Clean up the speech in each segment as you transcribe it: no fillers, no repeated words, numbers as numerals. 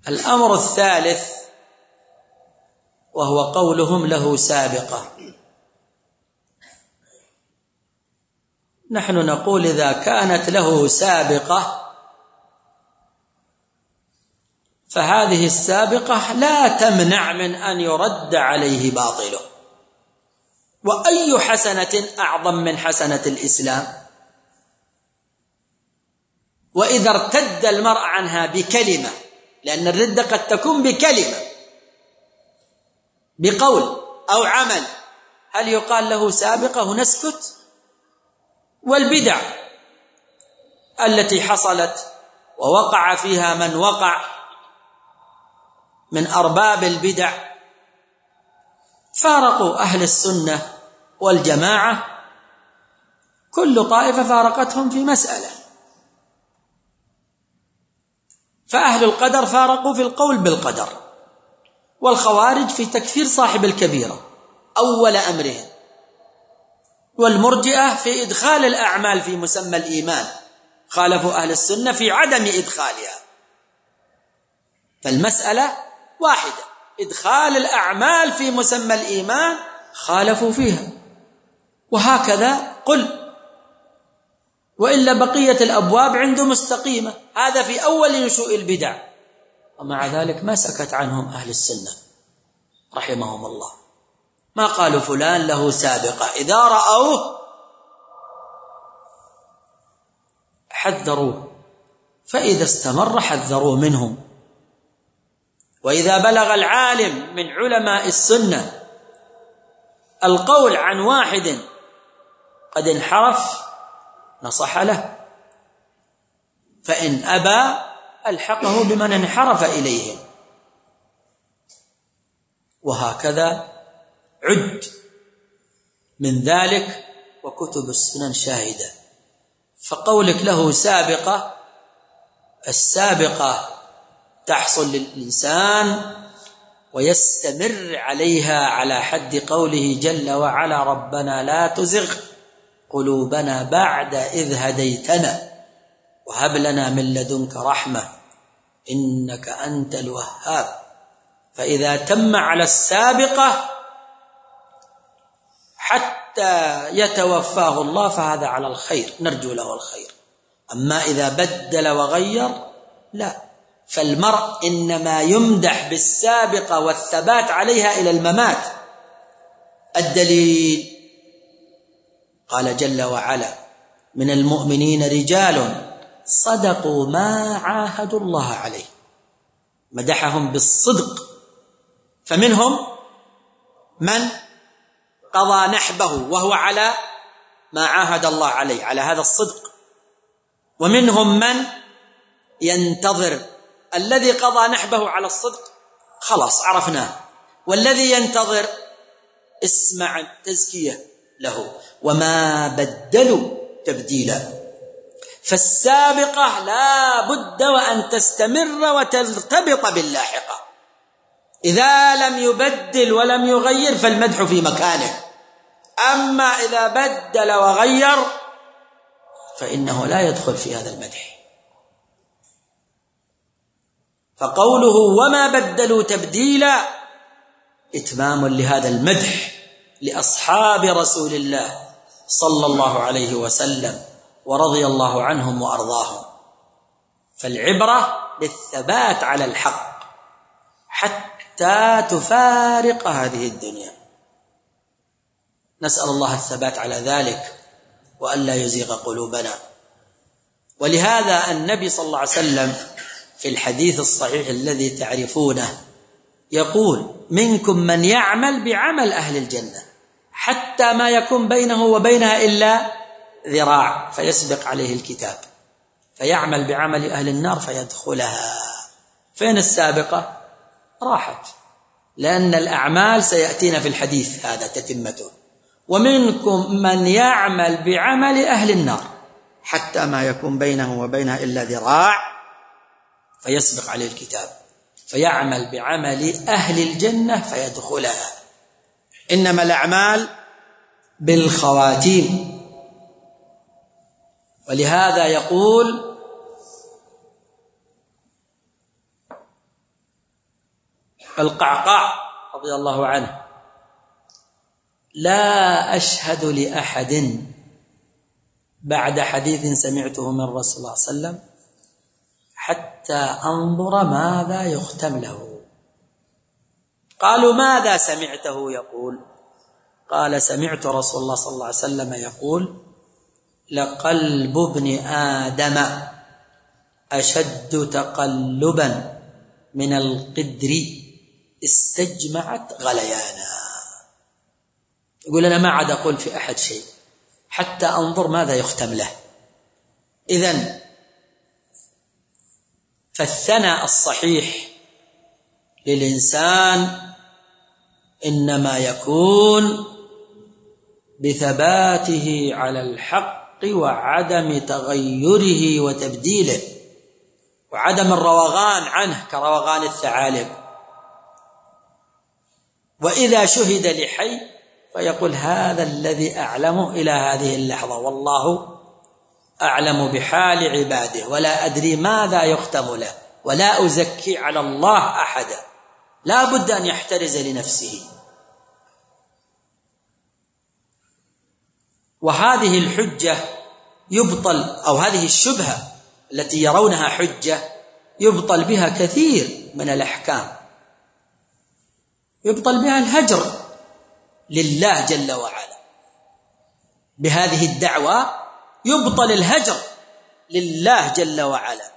الأمر الثالث وهو قولهم له سابقة. نحن نقول إذا كانت له سابقة فهذه السابقة لا تمنع من أن يرد عليه باطله. وأي حسنة أعظم من حسنة الإسلام؟ وإذا ارتد المرء عنها بكلمة، لأن الردة قد تكون بكلمة، بقول أو عمل، هل يقال له سابقة ونسكت؟ والبدع التي حصلت ووقع فيها من وقع من أرباب البدع فارقوا أهل السنة والجماعة، كل طائفة فارقتهم في مسألة. فأهل القدر فارقوا في القول بالقدر، والخوارج في تكفير صاحب الكبيرة أول أمرهم، والمرجئة في إدخال الأعمال في مسمى الإيمان، خالفوا أهل السنة في عدم إدخالها. فالمسألة واحدة، إدخال الأعمال في مسمى الإيمان خالفوا فيها، وهكذا قل، وإلا بقية الأبواب عنده مستقيمة. هذا في أول نشوء البدع، ومع ذلك ما سكت عنهم أهل السنة رحمهم الله، ما قالوا فلان له سابقة، إذا رأوه حذروه، فإذا استمر حذروا منهم. وإذا بلغ العالم من علماء السنة القول عن واحد قد انحرف نصح له، فإن أبى ألحقه بمن انحرف إليهم، وهكذا عد من ذلك وكتب السنن شاهدة. فقولك له سابقة، السابقة تحصل للإنسان ويستمر عليها على حد قوله جل وعلا ربنا لا تزغ قلوبنا بعد إذ هديتنا وهب لنا من لدنك رحمة إنك أنت الوهاب. فإذا تم على السابقة حتى يتوفاه الله فهذا على الخير، نرجو له الخير. أما إذا بدل وغير لا، فالمرء إنما يمدح بالسابقة والثبات عليها إلى الممات. الدليل قال جل وعلا من المؤمنين رجال صدقوا ما عاهدوا الله عليه، مدحهم بالصدق، فمنهم من قضى نحبه وهو على ما عاهد الله عليه، على هذا الصدق، ومنهم من ينتظر. الذي قضى نحبه على الصدق خلاص عرفناه، والذي ينتظر اسمع التزكية له وما بدلوا تبديلا. فالسابقة لا بد وأن تستمر وترتبط باللاحقة، إذا لم يبدل ولم يغير فالمدح في مكانه، أما إذا بدل وغير فإنه لا يدخل في هذا المدح. فقوله وما بدلوا تبديلا إتمام لهذا المدح لأصحاب رسول الله صلى الله عليه وسلم ورضي الله عنهم وأرضاهم. فالعبرة بالثبات على الحق حتى تفارق هذه الدنيا. نسأل الله الثبات على ذلك وألا يزيغ قلوبنا. ولهذا النبي صلى الله عليه وسلم في الحديث الصحيح الذي تعرفونه يقول منكم من يعمل بعمل أهل الجنة حتى ما يكون بينه وبينها إلا ذراع فيسبق عليه الكتاب فيعمل بعمل أهل النار فيدخلها. فين السابقة؟ راحت، لأن الأعمال سيأتينا في الحديث هذا تتمته. ومنكم من يعمل بعمل أهل النار حتى ما يكون بينه وبينها إلا ذراع فيسبق عليه الكتاب فيعمل بعمل أهل الجنة فيدخلها. إنما الأعمال بالخواتيم. ولهذا يقول القعقاع رضي الله عنه: لا أشهد لأحد بعد حديث سمعته من رسول الله صلى الله عليه وسلم حتى أنظر ماذا يختم له. قالوا: ماذا سمعته يقول؟ قال: سمعت رسول الله صلى الله عليه وسلم يقول: لقلب ابن آدم أشد تقلبا من القدر استجمعت غليانا. يقول: أنا ما عاد أقول في أحد شيء حتى أنظر ماذا يختم له. إذن فالثناء الصحيح للإنسان إنما يكون بثباته على الحق وعدم تغيره وتبديله وعدم الروغان عنه كروغان الثعالب. وإذا شهد لحي فيقول: هذا الذي أعلمه إلى هذه اللحظة، والله أعلم بحال عباده ولا أدري ماذا يختم له ولا أزكي على الله أحدا. لا بد أن يحترز لنفسه. وهذه الحجة يبطل، أو هذه الشبهة التي يرونها حجة يبطل بها كثير من الأحكام. يبطل بها الهجر لله جل وعلا. بهذه الدعوة يبطل الهجر لله جل وعلا.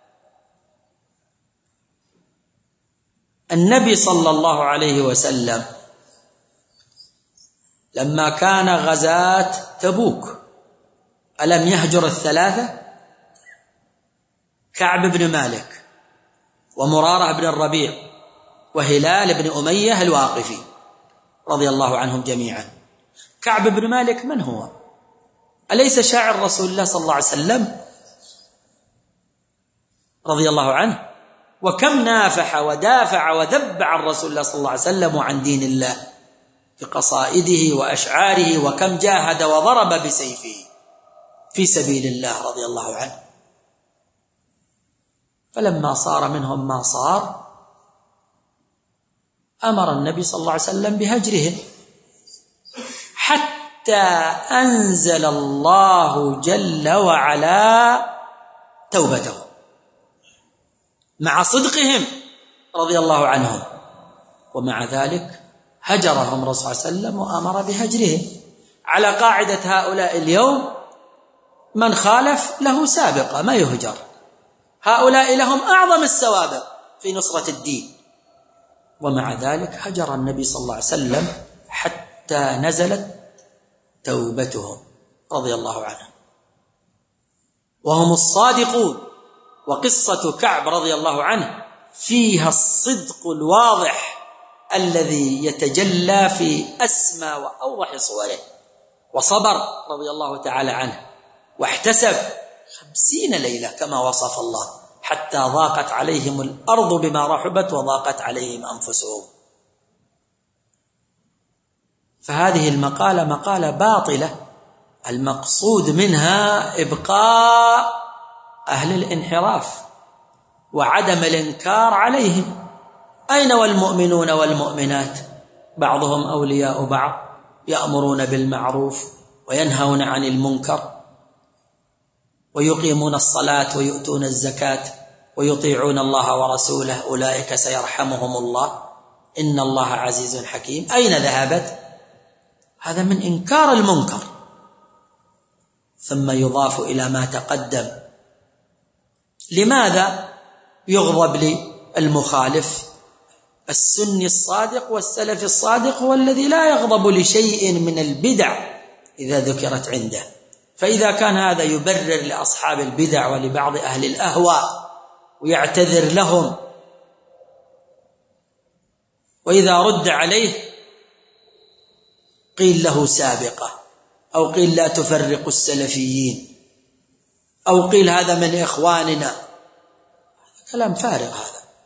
النبي صلى الله عليه وسلم لما كان غزاة تبوك ألم يهجر الثلاثة؟ كعب بن مالك ومرارة بن الربيع وهلال بن أمية الواقفي رضي الله عنهم جميعا. كعب بن مالك من هو؟ أليس شاعر رسول الله صلى الله عليه وسلم رضي الله عنه؟ وكم نافح ودافع وذب عن رسول الله صلى الله عليه وسلم وعن دين الله في قصائده وأشعاره، وكم جاهد وضرب بسيفه في سبيل الله رضي الله عنه. فلما صار منهم ما صار أمر النبي صلى الله عليه وسلم بهجرهم حتى أنزل الله جل وعلا توبتهم مع صدقهم رضي الله عنهم. ومع ذلك هجرهم الرسول صلى الله عليه وسلم وأمر بهجرهم على قاعدة هؤلاء اليوم: من خالف له سابقة ما يهجر. هؤلاء لهم أعظم السوابق في نصرة الدين، ومع ذلك هجر النبي صلى الله عليه وسلم حتى نزلت توبتهم رضي الله عنهم وهم الصادقون. وقصة كعب رضي الله عنه فيها الصدق الواضح الذي يتجلى في أسمى وأوضح صوره. وصبر رضي الله تعالى عنه واحتسب 50 ليلة كما وصف الله حتى ضاقت عليهم الأرض بما رحبت وضاقت عليهم أنفسهم. فهذه المقالة مقالة باطلة المقصود منها إبقاء أهل الانحراف وعدم الإنكار عليهم. أين والمؤمنون والمؤمنات بعضهم أولياء بعض يأمرون بالمعروف وينهون عن المنكر ويقيمون الصلاة ويؤتون الزكاة ويطيعون الله ورسوله أولئك سيرحمهم الله إن الله عزيز حكيم. أين ذهبت؟ هذا من إنكار المنكر. ثم يضاف إلى ما تقدم. لماذا يغضب للمخالف؟ السني الصادق والسلف الصادق هو الذي لا يغضب لشيء من البدع إذا ذكرت عنده. فإذا كان هذا يبرر لأصحاب البدع ولبعض أهل الأهواء ويعتذر لهم، وإذا رد عليه قيل له سابقة، أو قيل لا تفرق السلفيين، أو قيل هذا من إخواننا، كلام فارغ.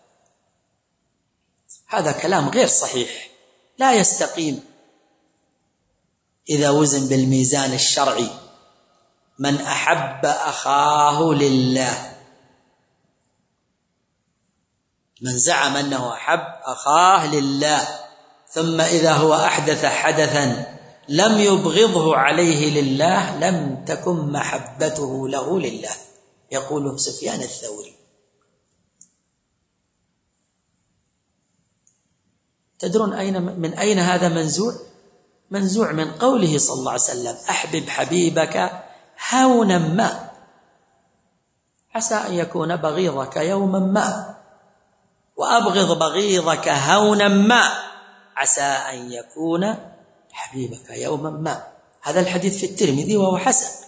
هذا كلام غير صحيح لا يستقيم إذا وزن بالميزان الشرعي. من أحب أخاه لله من زعم أنه أحب أخاه لله ثم إذا هو أحدث حدثا لم يبغضه عليه لله لم تكن محبته له لله، يقول سفيان الثوري. تدرون من أين هذا منزوع؟ منزوع من قوله صلى الله عليه وسلم: أحبب حبيبك هونا ما عسى أن يكون بغيضك يوما ما، وأبغض بغيضك هونا ما عسى أن يكون حبيبك يوما ما. هذا الحديث في الترمذي وهو حسن.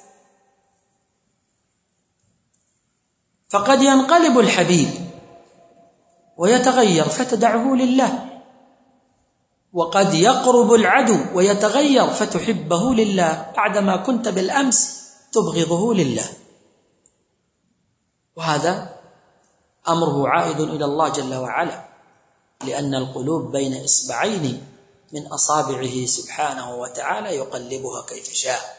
فقد ينقلب الحبيب ويتغير فتدعه لله، وقد يقرب العدو ويتغير فتحبه لله بعدما كنت بالأمس تبغضه لله. وهذا أمره عائد إلى الله جل وعلا، لأن القلوب بين إصبعين من أصابعه سبحانه وتعالى يقلبها كيف شاء.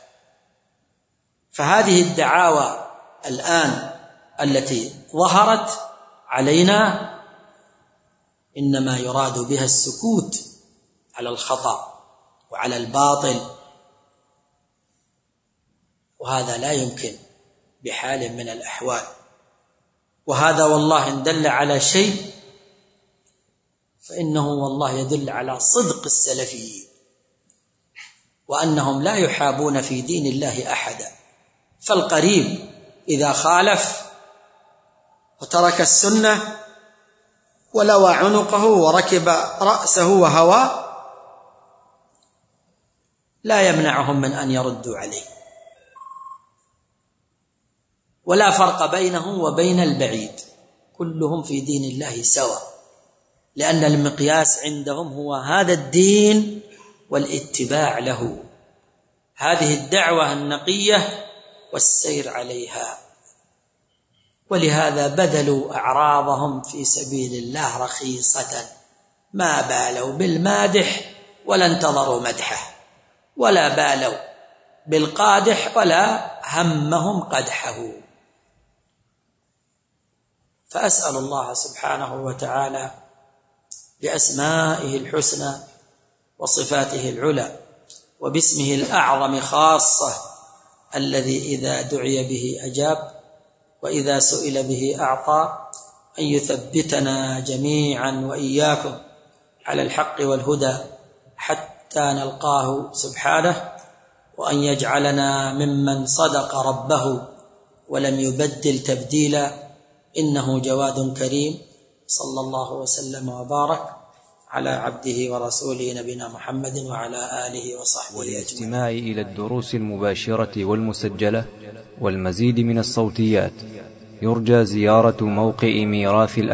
فهذه الدعاوى الآن التي ظهرت علينا إنما يراد بها السكوت على الخطأ وعلى الباطل، وهذا لا يمكن بحال من الأحوال. وهذا والله إن دل على شيء فإنه والله يدل على صدق السلفيين، وأنهم لا يحابون في دين الله أحدا. فالقريب إذا خالف وترك السنة ولوى عنقه وركب رأسه وهوى لا يمنعهم من أن يردوا عليه، ولا فرق بينهم وبين البعيد، كلهم في دين الله سواء، لأن المقياس عندهم هو هذا الدين والاتباع له، هذه الدعوة النقية والسير عليها. ولهذا بذلوا أعراضهم في سبيل الله رخيصة، ما بالوا بالمادح ولا انتظروا مدحه، ولا بالوا بالقادح ولا همهم قدحه. فأسأل الله سبحانه وتعالى بأسمائه الحسنى وصفاته العلى وباسمه الأعظم خاصة الذي إذا دعي به أجاب وإذا سئل به أعطى، أن يثبتنا جميعا وإياكم على الحق والهدى حتى نلقاه سبحانه، وأن يجعلنا ممن صدق ربه ولم يبدل تبديلا، إنه جواد كريم. صلى الله وسلم وبارك على عبده ورسوله نبينا محمد وعلى آله وصحبه. والاستماع إلى الدروس المباشرة والمسجلة والمزيد من الصوتيات يرجى زيارة موقع ميراث